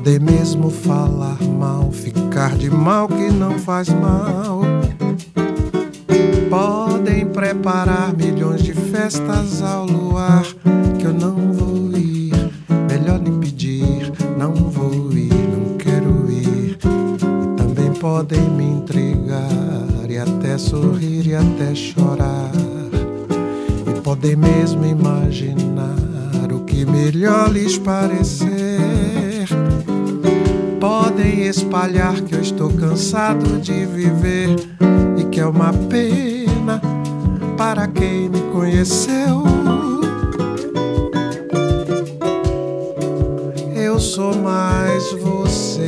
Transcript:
Podem mesmo falar mal, ficar de mal que não faz mal. Podem preparar milhões de festas ao luar, que eu não vou ir, melhor nem pedir. Não vou ir, não quero ir. E também podem me intrigar, e até sorrir e até chorar. E podem mesmo imaginar o que melhor lhes parecer. Podem espalhar que eu estou cansado de viver e que é uma pena para quem me conheceu. Eu sou mais você.